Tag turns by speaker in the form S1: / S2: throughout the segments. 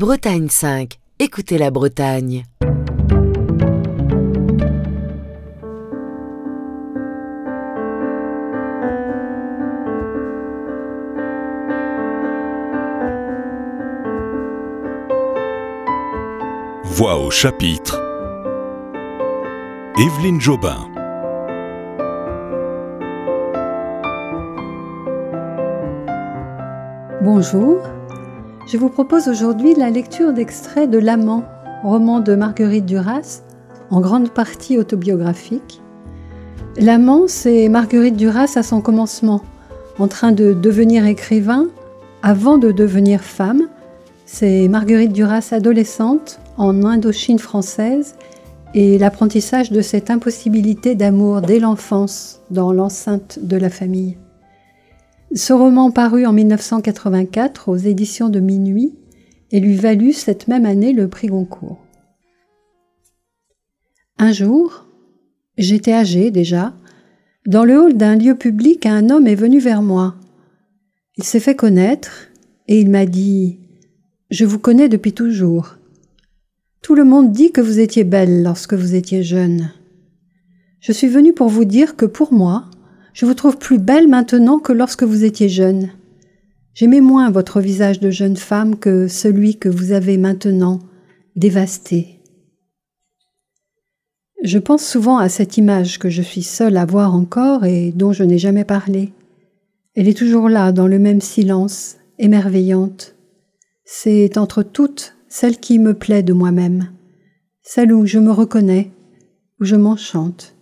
S1: Bretagne 5. Écoutez la Bretagne.
S2: Voix au chapitre. Évelyne Jobin.
S3: Bonjour, je vous propose aujourd'hui la lecture d'extraits de L'Amant, roman de Marguerite Duras, en grande partie autobiographique. L'Amant, c'est Marguerite Duras à son commencement, en train de devenir écrivain avant de devenir femme. C'est Marguerite Duras adolescente en Indochine française et l'apprentissage de cette impossibilité d'amour dès l'enfance dans l'enceinte de la famille. Ce roman parut en 1984 aux éditions de Minuit et lui valut cette même année le prix Goncourt. Un jour, j'étais âgée déjà, dans le hall d'un lieu public, un homme est venu vers moi. Il s'est fait connaître et il m'a dit « Je vous connais depuis toujours. Tout le monde dit que vous étiez belle lorsque vous étiez jeune. Je suis venue pour vous dire que pour moi, je vous trouve plus belle maintenant que lorsque vous étiez jeune. J'aimais moins votre visage de jeune femme que celui que vous avez maintenant, dévasté. » Je pense souvent à cette image que je suis seule à voir encore et dont je n'ai jamais parlé. Elle est toujours là, dans le même silence, émerveillante. C'est entre toutes celle qui me plaît de moi-même, celle où je me reconnais, où je m'enchante.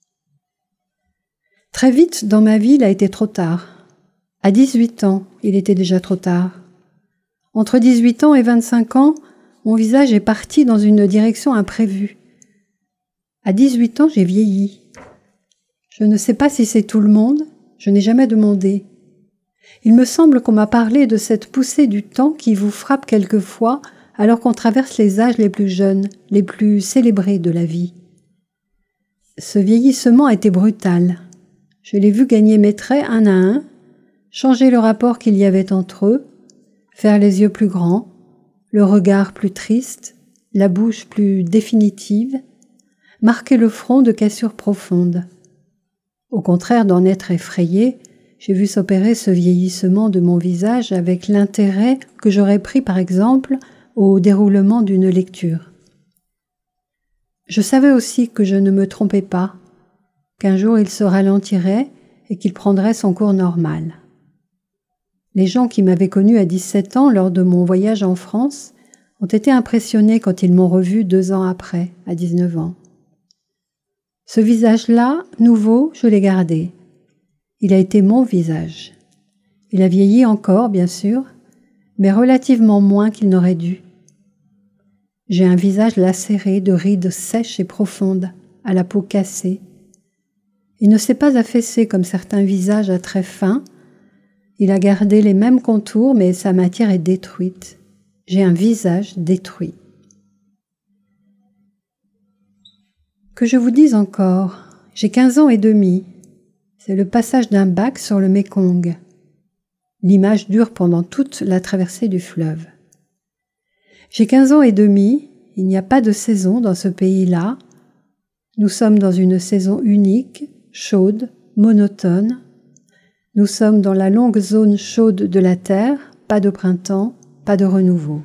S3: Très vite, dans ma vie, il a été trop tard. À 18 ans, il était déjà trop tard. Entre 18 ans et 25 ans, mon visage est parti dans une direction imprévue. À 18 ans, j'ai vieilli. Je ne sais pas si c'est tout le monde, je n'ai jamais demandé. Il me semble qu'on m'a parlé de cette poussée du temps qui vous frappe quelquefois alors qu'on traverse les âges les plus jeunes, les plus célébrés de la vie. Ce vieillissement a été brutal. Je l'ai vu gagner mes traits un à un, changer le rapport qu'il y avait entre eux, faire les yeux plus grands, le regard plus triste, la bouche plus définitive, marquer le front de cassures profondes. Au contraire d'en être effrayée, j'ai vu s'opérer ce vieillissement de mon visage avec l'intérêt que j'aurais pris par exemple au déroulement d'une lecture. Je savais aussi que je ne me trompais pas, qu'un jour il se ralentirait et qu'il prendrait son cours normal. Les gens qui m'avaient connue à 17 ans lors de mon voyage en France ont été impressionnés quand ils m'ont revue 2 ans après, à 19 ans. Ce visage-là, nouveau, je l'ai gardé. Il a été mon visage. Il a vieilli encore, bien sûr, mais relativement moins qu'il n'aurait dû. J'ai un visage lacéré de rides sèches et profondes, à la peau cassée. Il ne s'est pas affaissé comme certains visages à traits fins. Il a gardé les mêmes contours, mais sa matière est détruite. J'ai un visage détruit. Que je vous dise encore, j'ai 15 ans et demi. C'est le passage d'un bac sur le Mékong. L'image dure pendant toute la traversée du fleuve. J'ai 15 ans et demi, il n'y a pas de saison dans ce pays-là. Nous sommes dans une saison unique, chaude, monotone. Nous sommes dans la longue zone chaude de la Terre, pas de printemps, pas de renouveau.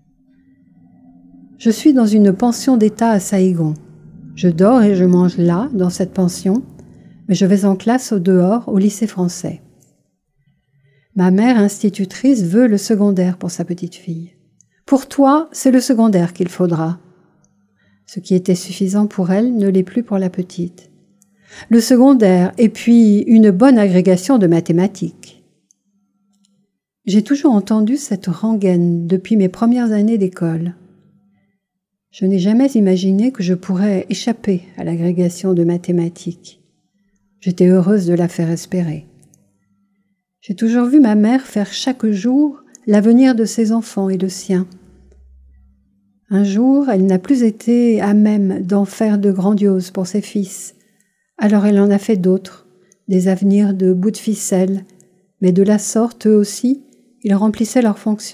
S3: Je suis dans une pension d'État à Saïgon. Je dors et je mange là, dans cette pension, mais je vais en classe au dehors, au lycée français. Ma mère institutrice veut le secondaire pour sa petite fille. Pour toi, c'est le secondaire qu'il faudra. Ce qui était suffisant pour elle ne l'est plus pour la petite. Le secondaire et puis une bonne agrégation de mathématiques. J'ai toujours entendu cette rengaine depuis mes premières années d'école. Je n'ai jamais imaginé que je pourrais échapper à l'agrégation de mathématiques. J'étais heureuse de la faire espérer. J'ai toujours vu ma mère faire chaque jour l'avenir de ses enfants et le sien. Un jour, elle n'a plus été à même d'en faire de grandioses pour ses fils. Alors elle en a fait d'autres, des avenirs de bout de ficelle, mais de la sorte, eux aussi, ils remplissaient leurs fonctions,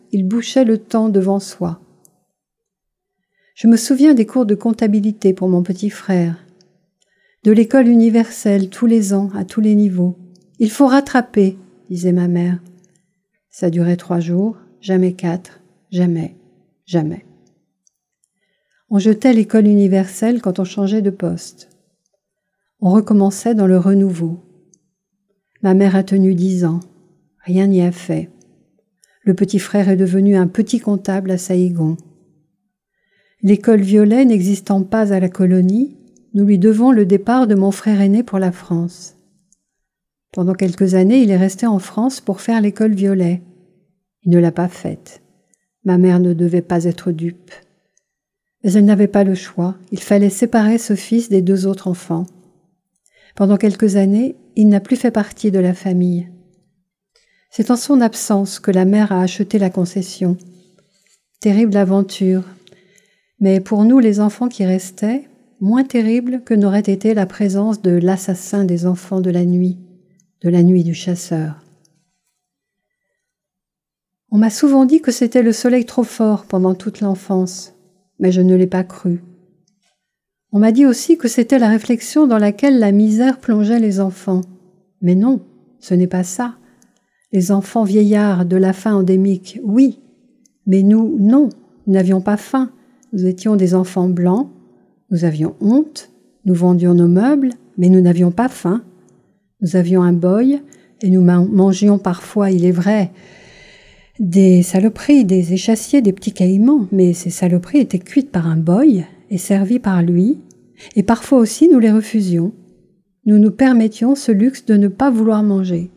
S3: il bouchait le temps devant soi. Je me souviens des cours de comptabilité pour mon petit frère, de l'école universelle tous les ans, à tous les niveaux. « Il faut rattraper », disait ma mère. Ça durait 3 jours, jamais 4, jamais, jamais. On jetait l'école universelle quand on changeait de poste. On recommençait dans le renouveau. Ma mère a tenu 10 ans. Rien n'y a fait. Le petit frère est devenu un petit comptable à Saïgon. L'école Violet n'existant pas à la colonie, nous lui devons le départ de mon frère aîné pour la France. Pendant quelques années, il est resté en France pour faire l'école Violet. Il ne l'a pas faite. Ma mère ne devait pas être dupe. Mais elle n'avait pas le choix. Il fallait séparer ce fils des 2 autres enfants. Pendant quelques années, il n'a plus fait partie de la famille. C'est en son absence que la mère a acheté la concession. Terrible aventure. Mais pour nous, les enfants qui restaient, moins terrible que n'aurait été la présence de l'assassin des enfants de la nuit du chasseur. On m'a souvent dit que c'était le soleil trop fort pendant toute l'enfance, mais je ne l'ai pas cru. On m'a dit aussi que c'était la réflexion dans laquelle la misère plongeait les enfants. Mais non, ce n'est pas ça. Les enfants vieillards de la faim endémique, oui, mais nous, non, nous n'avions pas faim. Nous étions des enfants blancs, nous avions honte, nous vendions nos meubles, mais nous n'avions pas faim. Nous avions un boy et nous mangions parfois, il est vrai, des saloperies, des échassiers, des petits caïmans, mais ces saloperies étaient cuites par un boy et servies par lui, et parfois aussi nous les refusions. Nous nous permettions ce luxe de ne pas vouloir manger.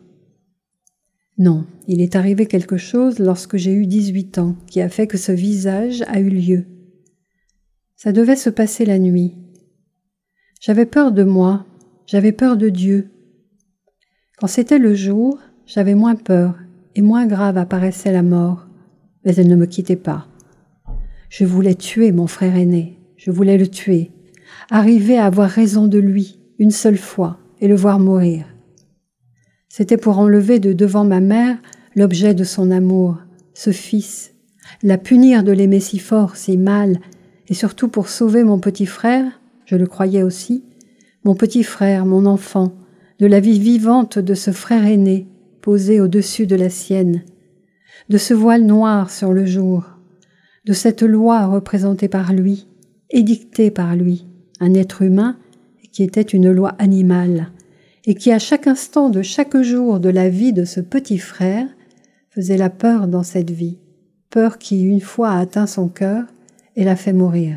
S3: Non, il est arrivé quelque chose lorsque j'ai eu 18 ans qui a fait que ce visage a eu lieu. Ça devait se passer la nuit. J'avais peur de moi, j'avais peur de Dieu. Quand c'était le jour, j'avais moins peur et moins grave apparaissait la mort, mais elle ne me quittait pas. Je voulais tuer mon frère aîné, je voulais le tuer, arriver à avoir raison de lui une seule fois et le voir mourir. C'était pour enlever de devant ma mère l'objet de son amour, ce fils, la punir de l'aimer si fort, si mal, et surtout pour sauver mon petit frère, je le croyais aussi, mon petit frère, mon enfant, de la vie vivante de ce frère aîné posé au-dessus de la sienne, de ce voile noir sur le jour, de cette loi représentée par lui, édictée par lui, un être humain qui était une loi animale, et qui à chaque instant de chaque jour de la vie de ce petit frère faisait la peur dans cette vie, peur qui une fois a atteint son cœur et l'a fait mourir.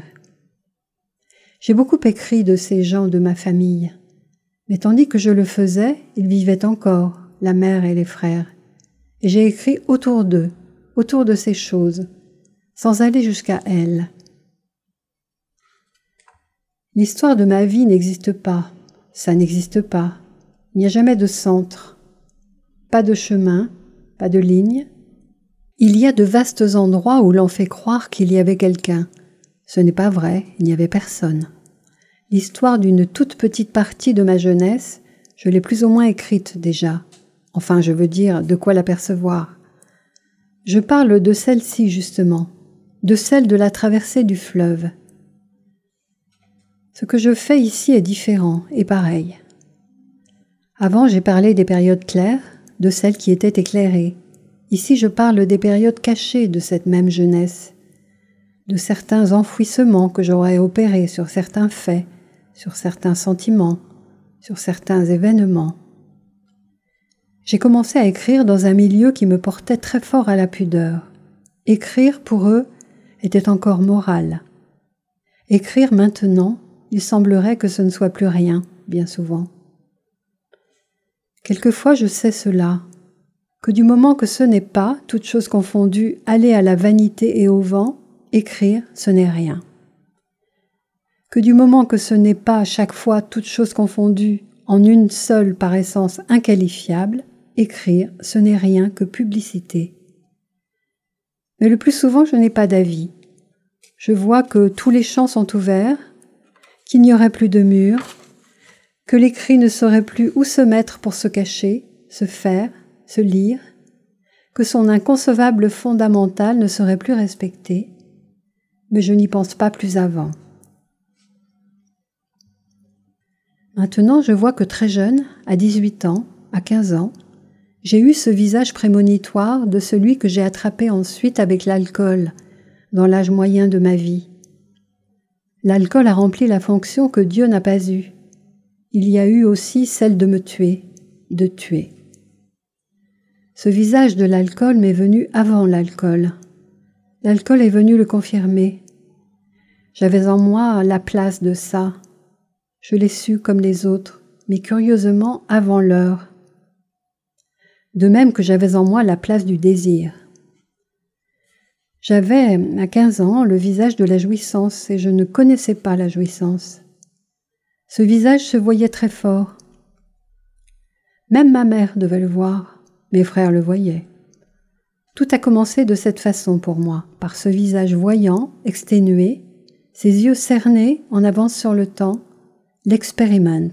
S3: J'ai beaucoup écrit de ces gens de ma famille, mais tandis que je le faisais, ils vivaient encore, la mère et les frères, et j'ai écrit autour d'eux, autour de ces choses, sans aller jusqu'à elles. L'histoire de ma vie n'existe pas, ça n'existe pas. Il n'y a jamais de centre, pas de chemin, pas de ligne. Il y a de vastes endroits où l'on fait croire qu'il y avait quelqu'un. Ce n'est pas vrai, il n'y avait personne. L'histoire d'une toute petite partie de ma jeunesse, je l'ai plus ou moins écrite déjà. Enfin, je veux dire, de quoi l'apercevoir. Je parle de celle-ci justement, de celle de la traversée du fleuve. Ce que je fais ici est différent et pareil. Avant, j'ai parlé des périodes claires, de celles qui étaient éclairées. Ici, je parle des périodes cachées de cette même jeunesse, de certains enfouissements que j'aurais opérés sur certains faits, sur certains sentiments, sur certains événements. J'ai commencé à écrire dans un milieu qui me portait très fort à la pudeur. Écrire, pour eux, était encore moral. Écrire maintenant, il semblerait que ce ne soit plus rien, bien souvent. Quelquefois, je sais cela, que du moment que ce n'est pas, toutes choses confondues, aller à la vanité et au vent, écrire, ce n'est rien. Que du moment que ce n'est pas, chaque fois, toutes choses confondues, en une seule par essence inqualifiable, écrire, ce n'est rien que publicité. Mais le plus souvent, je n'ai pas d'avis. Je vois que tous les champs sont ouverts, qu'il n'y aurait plus de murs, que l'écrit ne saurait plus où se mettre pour se cacher, se faire, se lire, que son inconcevable fondamental ne serait plus respecté, mais je n'y pense pas plus avant. Maintenant, je vois que très jeune, à 18 ans, à 15 ans, j'ai eu ce visage prémonitoire de celui que j'ai attrapé ensuite avec l'alcool, dans l'âge moyen de ma vie. L'alcool a rempli la fonction que Dieu n'a pas eue. Il y a eu aussi celle de me tuer, de tuer. Ce visage de l'alcool m'est venu avant l'alcool. L'alcool est venu le confirmer. J'avais en moi la place de ça. Je l'ai su comme les autres, mais curieusement avant l'heure. De même que j'avais en moi la place du désir. J'avais, à 15 ans, le visage de la jouissance et je ne connaissais pas la jouissance. Ce visage se voyait très fort. Même ma mère devait le voir, mes frères le voyaient. Tout a commencé de cette façon pour moi, par ce visage voyant, exténué, ses yeux cernés en avance sur le temps, l'expériment.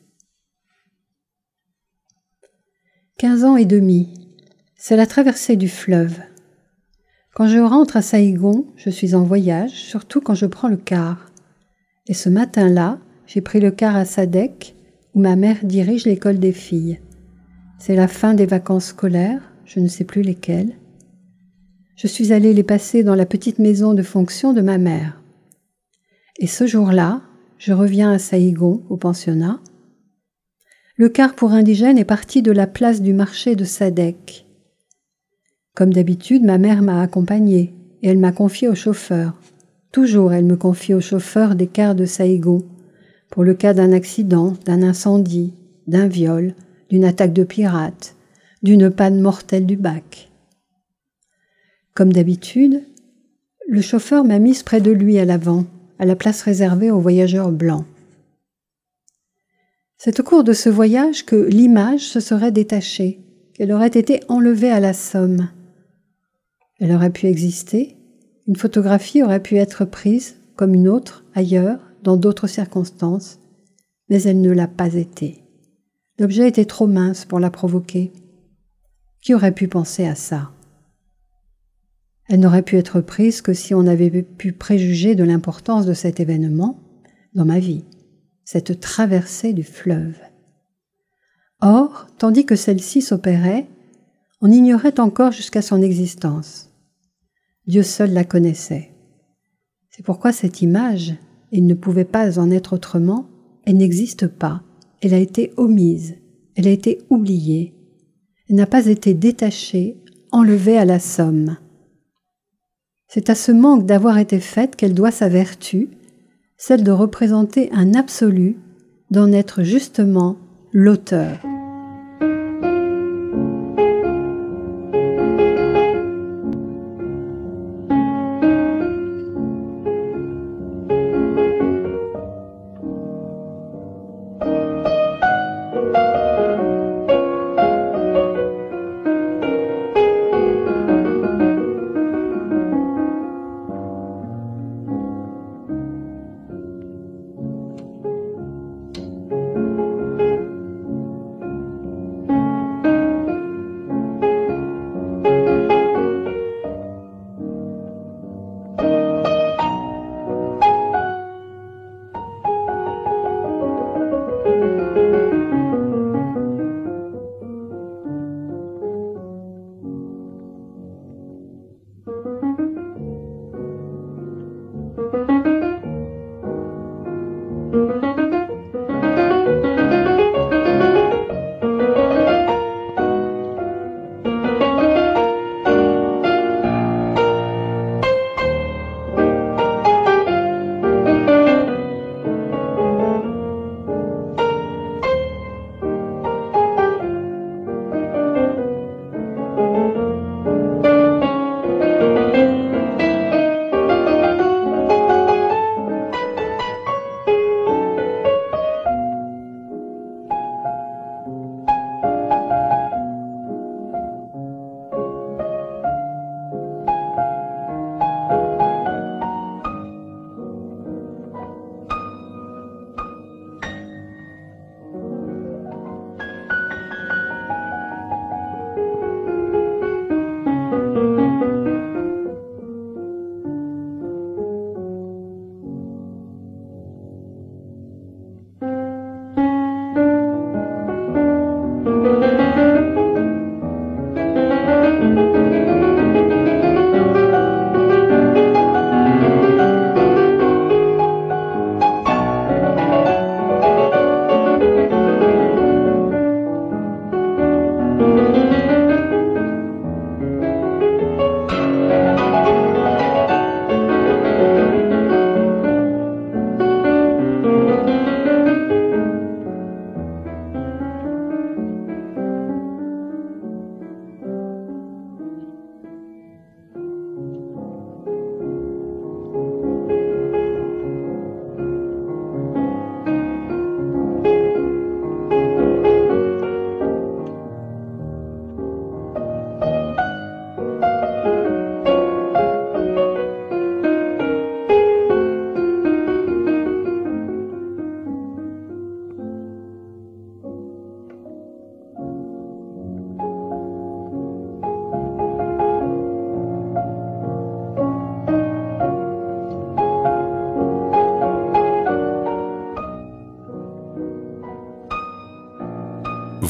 S3: 15 ans et demi, c'est la traversée du fleuve. Quand je rentre à Saïgon, je suis en voyage, surtout quand je prends le car. Et ce matin-là, j'ai pris le car à Sadek, où ma mère dirige l'école des filles. C'est la fin des vacances scolaires, je ne sais plus lesquelles. Je suis allée les passer dans la petite maison de fonction de ma mère. Et ce jour-là, je reviens à Saïgon, au pensionnat. Le car pour indigènes est parti de la place du marché de Sadek. Comme d'habitude, ma mère m'a accompagnée et elle m'a confiée au chauffeur. Toujours, elle me confie au chauffeur des cars de Saïgon, pour le cas d'un accident, d'un incendie, d'un viol, d'une attaque de pirates, d'une panne mortelle du bac. Comme d'habitude, le chauffeur m'a mise près de lui à l'avant, à la place réservée aux voyageurs blancs. C'est au cours de ce voyage que l'image se serait détachée, qu'elle aurait été enlevée à la Somme. Elle aurait pu exister, une photographie aurait pu être prise, comme une autre, ailleurs, dans d'autres circonstances, mais elle ne l'a pas été. L'objet était trop mince pour la provoquer. Qui aurait pu penser à ça? Elle n'aurait pu être prise que si on avait pu préjuger de l'importance de cet événement dans ma vie, cette traversée du fleuve. Or, tandis que celle-ci s'opérait, on ignorait encore jusqu'à son existence. Dieu seul la connaissait. C'est pourquoi cette image, et il ne pouvait pas en être autrement, elle n'existe pas, elle a été omise, elle a été oubliée, elle n'a pas été détachée, enlevée à la Somme. C'est à ce manque d'avoir été faite qu'elle doit sa vertu, celle de représenter un absolu, d'en être justement l'auteur.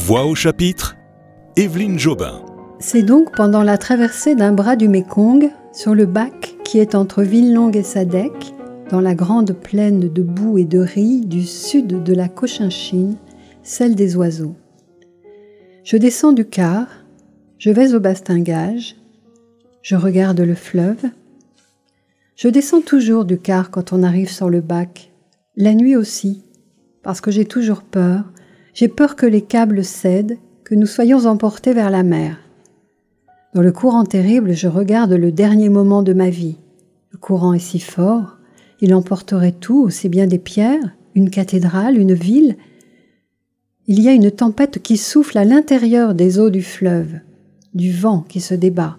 S2: Voix au chapitre, Évelyne Jobin.
S3: C'est donc pendant la traversée d'un bras du Mékong, sur le bac qui est entre Vinelong et Sadek, dans la grande plaine de boue et de riz du sud de la Cochinchine, celle des oiseaux. Je descends du car, je vais au bastingage, je regarde le fleuve. Je descends toujours du car quand on arrive sur le bac, la nuit aussi, parce que j'ai toujours peur. J'ai peur que les câbles cèdent, que nous soyons emportés vers la mer. Dans le courant terrible, je regarde le dernier moment de ma vie. Le courant est si fort, il emporterait tout, aussi bien des pierres, une cathédrale, une ville. Il y a une tempête qui souffle à l'intérieur des eaux du fleuve, du vent qui se débat.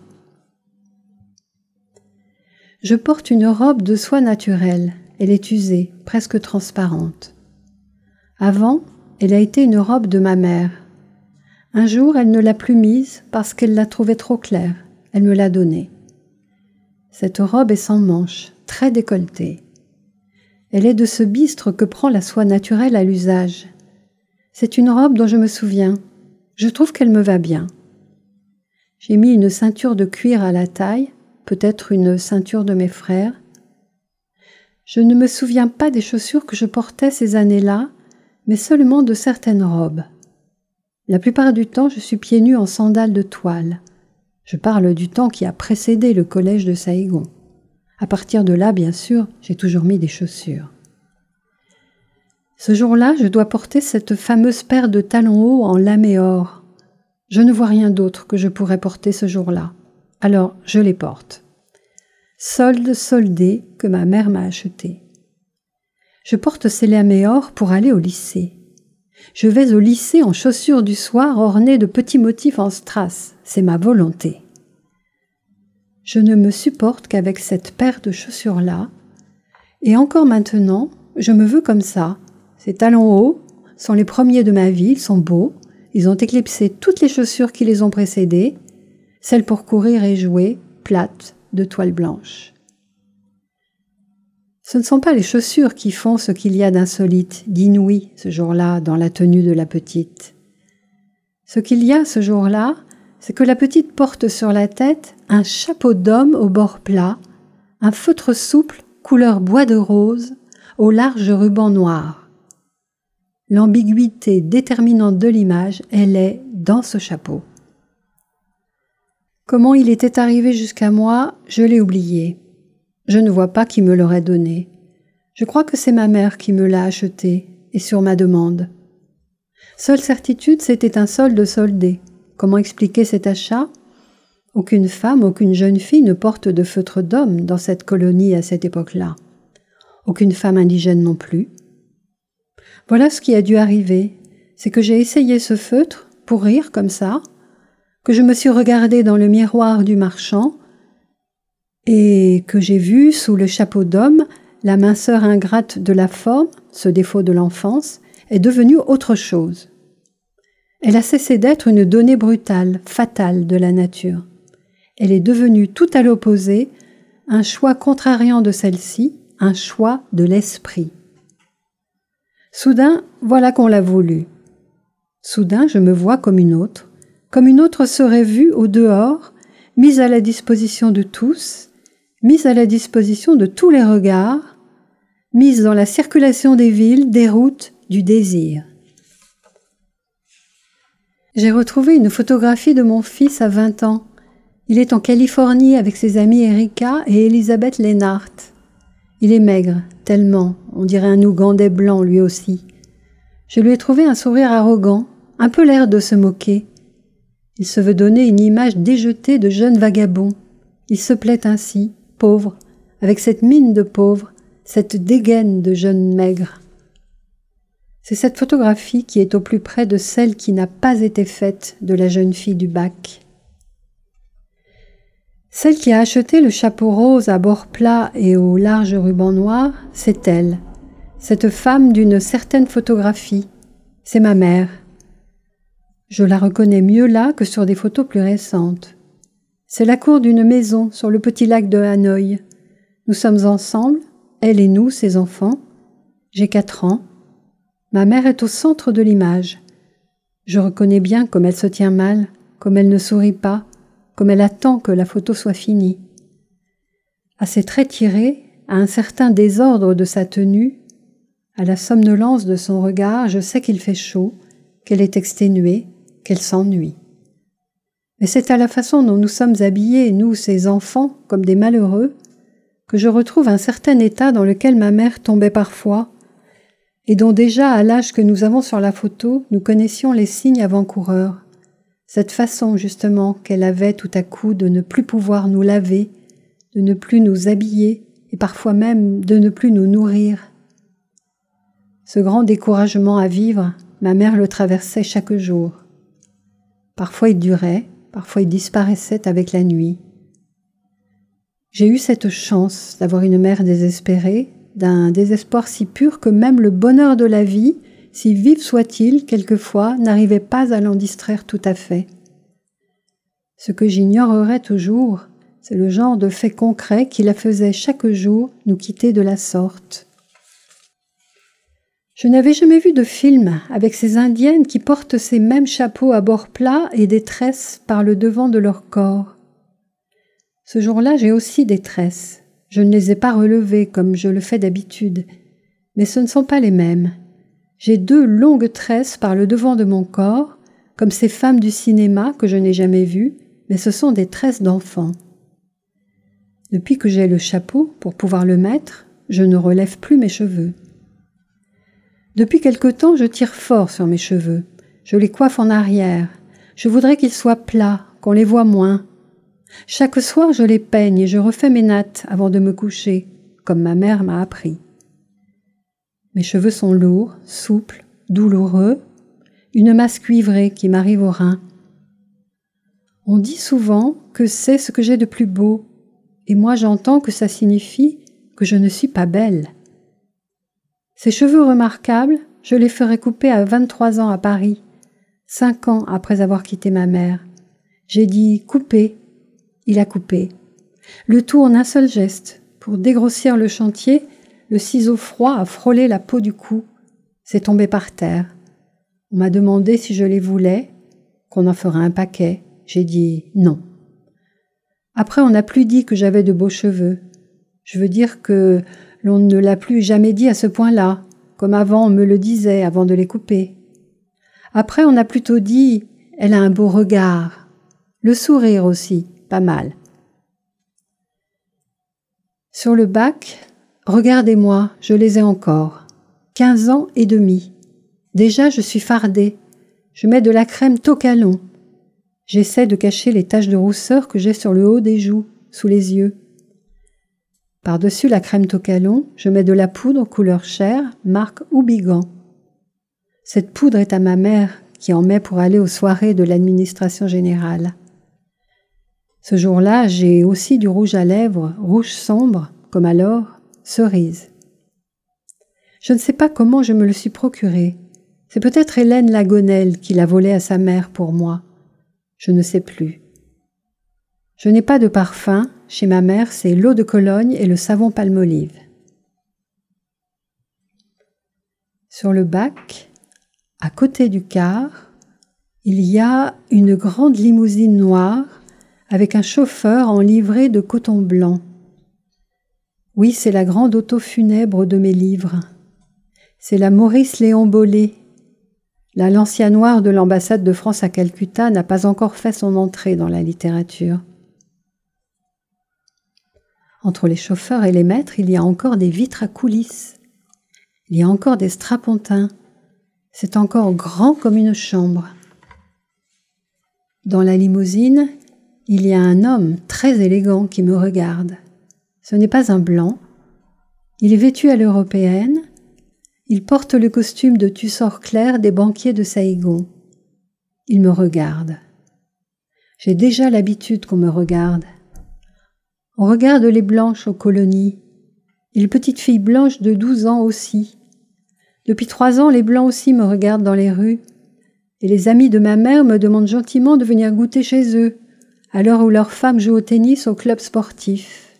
S3: Je porte une robe de soie naturelle, elle est usée, presque transparente. Avant, elle a été une robe de ma mère. Un jour, elle ne l'a plus mise parce qu'elle la trouvait trop claire. Elle me l'a donnée. Cette robe est sans manches, très décolletée. Elle est de ce bistre que prend la soie naturelle à l'usage. C'est une robe dont je me souviens. Je trouve qu'elle me va bien. J'ai mis une ceinture de cuir à la taille, peut-être une ceinture de mes frères. Je ne me souviens pas des chaussures que je portais ces années-là, mais seulement de certaines robes. La plupart du temps, je suis pieds nus en sandales de toile. Je parle du temps qui a précédé le collège de Saïgon. À partir de là, bien sûr, j'ai toujours mis des chaussures. Ce jour-là, je dois porter cette fameuse paire de talons hauts en lame et or. Je ne vois rien d'autre que je pourrais porter ce jour-là. Alors, je les porte. Solde soldé que ma mère m'a acheté. Je porte ces lames et or pour aller au lycée. Je vais au lycée en chaussures du soir ornées de petits motifs en strass. C'est ma volonté. Je ne me supporte qu'avec cette paire de chaussures-là. Et encore maintenant, je me veux comme ça. Ces talons hauts sont les premiers de ma vie, ils sont beaux. Ils ont éclipsé toutes les chaussures qui les ont précédées, celles pour courir et jouer, plates, de toile blanche. Ce ne sont pas les chaussures qui font ce qu'il y a d'insolite, d'inouï ce jour-là dans la tenue de la petite. Ce qu'il y a ce jour-là, c'est que la petite porte sur la tête un chapeau d'homme au bord plat, un feutre souple couleur bois de rose au large ruban noir. L'ambiguïté déterminante de l'image, elle est dans ce chapeau. Comment il était arrivé jusqu'à moi, je l'ai oublié. Je ne vois pas qui me l'aurait donné. Je crois que c'est ma mère qui me l'a acheté, et sur ma demande. Seule certitude, c'était un solde soldé. Comment expliquer cet achat ? Aucune femme, aucune jeune fille ne porte de feutre d'homme dans cette colonie à cette époque-là. Aucune femme indigène non plus. Voilà ce qui a dû arriver. C'est que j'ai essayé ce feutre, pour rire comme ça, que je me suis regardée dans le miroir du marchand, et que j'ai vu, sous le chapeau d'homme, la minceur ingrate de la forme, ce défaut de l'enfance, est devenue autre chose. Elle a cessé d'être une donnée brutale, fatale de la nature. Elle est devenue tout à l'opposé, un choix contrariant de celle-ci, un choix de l'esprit. Soudain, voilà qu'on l'a voulu. Soudain, je me vois comme une autre serait vue au dehors, mise à la disposition de tous, mise à la disposition de tous les regards, mise dans la circulation des villes, des routes, du désir. J'ai retrouvé une photographie de mon fils à 20 ans. Il est en Californie avec ses amis Erika et Elisabeth Lennart. Il est maigre, tellement, on dirait un Ougandais blanc lui aussi. Je lui ai trouvé un sourire arrogant, un peu l'air de se moquer. Il se veut donner une image déjetée de jeune vagabond. Il se plaît ainsi, pauvre, avec cette mine de pauvre, cette dégaine de jeune maigre. C'est cette photographie qui est au plus près de celle qui n'a pas été faite de la jeune fille du bac. Celle qui a acheté le chapeau rose à bord plat et au large ruban noir, c'est elle, cette femme d'une certaine photographie. C'est ma mère. Je la reconnais mieux là que sur des photos plus récentes. C'est la cour d'une maison sur le petit lac de Hanoï. Nous sommes ensemble, elle et nous, ses enfants. J'ai 4 ans. Ma mère est au centre de l'image. Je reconnais bien comme elle se tient mal, comme elle ne sourit pas, comme elle attend que la photo soit finie. À ses traits tirés, à un certain désordre de sa tenue, à la somnolence de son regard, je sais qu'il fait chaud, qu'elle est exténuée, qu'elle s'ennuie. Mais c'est à la façon dont nous sommes habillés, nous, ces enfants, comme des malheureux, que je retrouve un certain état dans lequel ma mère tombait parfois, et dont déjà, à l'âge que nous avons sur la photo, nous connaissions les signes avant-coureurs. Cette façon, justement, qu'elle avait tout à coup de ne plus pouvoir nous laver, de ne plus nous habiller, et parfois même de ne plus nous nourrir. Ce grand découragement à vivre, ma mère le traversait chaque jour. Parfois il durait, parfois il disparaissait avec la nuit. J'ai eu cette chance d'avoir une mère désespérée, d'un désespoir si pur que même le bonheur de la vie, si vif soit-il, quelquefois, n'arrivait pas à l'en distraire tout à fait. Ce que j'ignorerais toujours, c'est le genre de fait concret qui la faisait chaque jour nous quitter de la sorte. Je n'avais jamais vu de film avec ces indiennes qui portent ces mêmes chapeaux à bord plat et des tresses par le devant de leur corps. Ce jour-là, j'ai aussi des tresses. Je ne les ai pas relevées comme je le fais d'habitude, mais ce ne sont pas les mêmes. J'ai 2 longues tresses par le devant de mon corps, comme ces femmes du cinéma que je n'ai jamais vues, mais ce sont des tresses d'enfants. Depuis que j'ai le chapeau pour pouvoir le mettre, je ne relève plus mes cheveux. Depuis quelque temps, je tire fort sur mes cheveux. Je les coiffe en arrière. Je voudrais qu'ils soient plats, qu'on les voie moins. Chaque soir, je les peigne et je refais mes nattes avant de me coucher, comme ma mère m'a appris. Mes cheveux sont lourds, souples, douloureux, une masse cuivrée qui m'arrive aux reins. On dit souvent que c'est ce que j'ai de plus beau, et moi j'entends que ça signifie que je ne suis pas belle. Ces cheveux remarquables, je les ferai couper à 23 ans à Paris, 5 ans après avoir quitté ma mère. J'ai dit « couper ». Il a coupé. Le tout en un seul geste. Pour dégrossir le chantier, le ciseau froid a frôlé la peau du cou. C'est tombé par terre. On m'a demandé si je les voulais, qu'on en ferait un paquet. J'ai dit non. Après, on n'a plus dit que j'avais de beaux cheveux. Je veux dire que l'on ne l'a plus jamais dit à ce point-là, comme avant on me le disait avant de les couper. Après, on a plutôt dit « elle a un beau regard ». Le sourire aussi, pas mal. Sur le bac, regardez-moi, je les ai encore. 15 ans et demi. Déjà, je suis fardée. Je mets de la crème Tocalon. J'essaie de cacher les taches de rousseur que j'ai sur le haut des joues, sous les yeux. Par-dessus la crème Tocalon, je mets de la poudre couleur chair, marque Houbigant. Cette poudre est à ma mère qui en met pour aller aux soirées de l'administration générale. Ce jour-là, j'ai aussi du rouge à lèvres, rouge sombre, comme alors, cerise. Je ne sais pas comment je me le suis procuré. C'est peut-être Hélène Lagonelle qui l'a volé à sa mère pour moi. Je ne sais plus. Je n'ai pas de parfum. Chez ma mère, c'est l'eau de Cologne et le savon Palmolive. Sur le bac, à côté du car, il y a une grande limousine noire avec un chauffeur en livrée de coton blanc. Oui, c'est la grande auto funèbre de mes livres. C'est la Maurice Léon Bollé. La Lancia noire de l'ambassade de France à Calcutta n'a pas encore fait son entrée dans la littérature. Entre les chauffeurs et les maîtres, il y a encore des vitres à coulisses. Il y a encore des strapontins. C'est encore grand comme une chambre. Dans la limousine, il y a un homme très élégant qui me regarde. Ce n'est pas un blanc. Il est vêtu à l'européenne. Il porte le costume de tussor clair des banquiers de Saïgon. Il me regarde. J'ai déjà l'habitude qu'on me regarde. On regarde les blanches aux colonies. Et les petites filles blanches de 12 ans aussi. Depuis 3 ans, les blancs aussi me regardent dans les rues. Et les amis de ma mère me demandent gentiment de venir goûter chez eux, à l'heure où leurs femmes jouent au tennis au club sportif.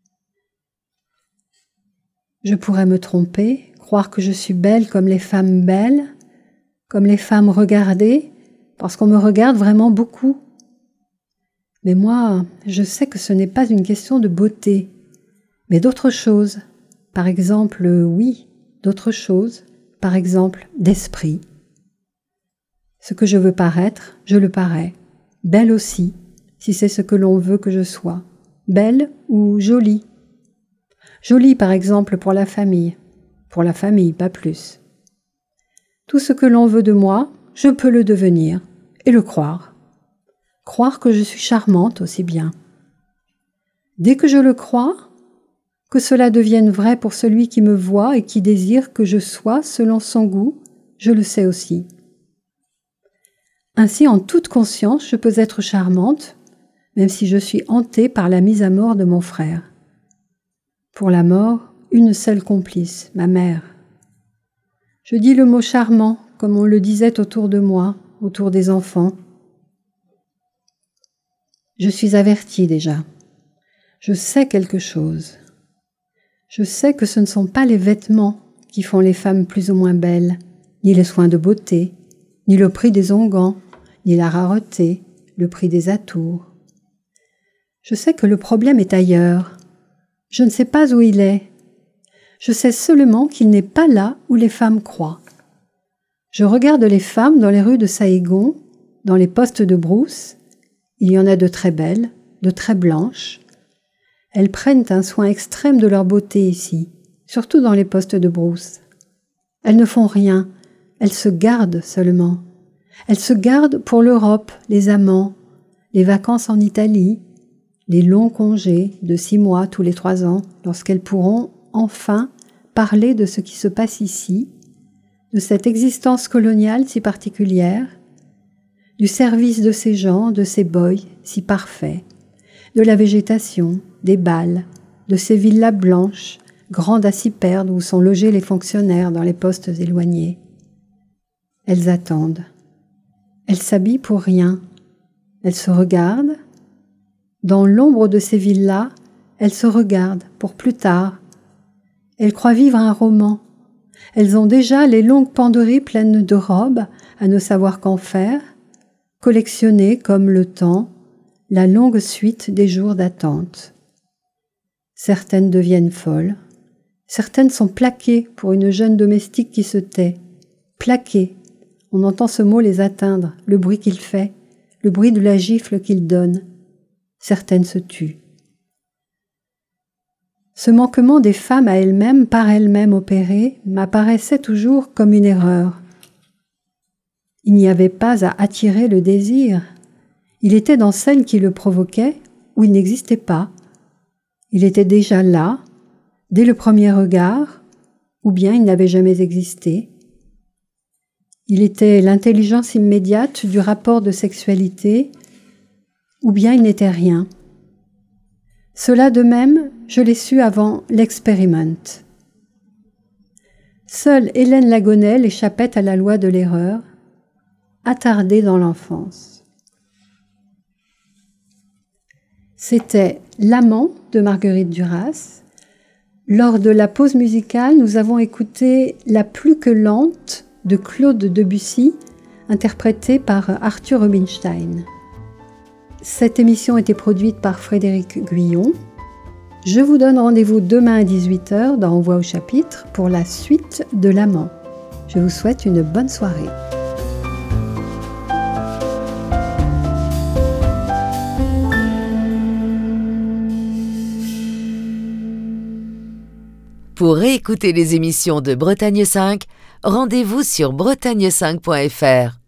S3: Je pourrais me tromper, croire que je suis belle comme les femmes belles, comme les femmes regardées, parce qu'on me regarde vraiment beaucoup. Mais moi, je sais que ce n'est pas une question de beauté, mais d'autre chose. Par exemple, oui, d'autre chose. Par exemple, d'esprit. Ce que je veux paraître, je le parais. Belle aussi, si c'est ce que l'on veut que je sois. Belle ou jolie. Jolie, par exemple, pour la famille. Pour la famille, pas plus. Tout ce que l'on veut de moi, je peux le devenir et le croire. Croire que je suis charmante aussi bien. Dès que je le crois, que cela devienne vrai pour celui qui me voit et qui désire que je sois selon son goût, je le sais aussi. Ainsi, en toute conscience, je peux être charmante, même si je suis hantée par la mise à mort de mon frère. Pour la mort, une seule complice, ma mère. Je dis le mot charmant, comme on le disait autour de moi, autour des enfants. Je suis avertie déjà. Je sais quelque chose. Je sais que ce ne sont pas les vêtements qui font les femmes plus ou moins belles, ni les soins de beauté, ni le prix des onguents, ni la rareté, le prix des atours. Je sais que le problème est ailleurs. Je ne sais pas où il est. Je sais seulement qu'il n'est pas là où les femmes croient. Je regarde les femmes dans les rues de Saïgon, dans les postes de brousse. Il y en a de très belles, de très blanches. Elles prennent un soin extrême de leur beauté ici, surtout dans les postes de brousse. Elles ne font rien, elles se gardent seulement. Elles se gardent pour l'Europe, les amants, les vacances en Italie, les longs congés de 6 mois tous les 3 ans, lorsqu'elles pourront enfin parler de ce qui se passe ici, de cette existence coloniale si particulière, du service de ces gens, de ces boys si parfaits, de la végétation, des bals, de ces villas blanches, grandes à s'y perdre où sont logés les fonctionnaires dans les postes éloignés. Elles attendent. Elles s'habillent pour rien. Elles se regardent. Dans l'ombre de ces villas, elles se regardent pour plus tard. Elles croient vivre un roman. Elles ont déjà les longues penderies pleines de robes à ne savoir qu'en faire, collectionnées comme le temps, la longue suite des jours d'attente. Certaines deviennent folles, certaines sont plaquées pour une jeune domestique qui se tait. Plaquées, on entend ce mot les atteindre, le bruit qu'il fait, le bruit de la gifle qu'il donne. Certaines se tuent. Ce manquement des femmes à elles-mêmes, par elles-mêmes opérées, m'apparaissait toujours comme une erreur. Il n'y avait pas à attirer le désir. Il était dans celle qui le provoquait ou il n'existait pas. Il était déjà là, dès le premier regard, ou bien il n'avait jamais existé. Il était l'intelligence immédiate du rapport de sexualité, ou bien il n'était rien. Cela de même, je l'ai su avant l'expériment. Seule Hélène Lagonel échappait à la loi de l'erreur, attardée dans l'enfance. C'était L'amant de Marguerite Duras. Lors de la pause musicale, nous avons écouté La plus que lente de Claude Debussy, interprétée par Arthur Rubinstein. Cette émission était produite par Frédéric Guyon. Je vous donne rendez-vous demain à 18h dans On voit au chapitre pour la suite de L'amant. Je vous souhaite une bonne soirée.
S1: Pour réécouter les émissions de Bretagne 5, rendez-vous sur bretagne5.fr.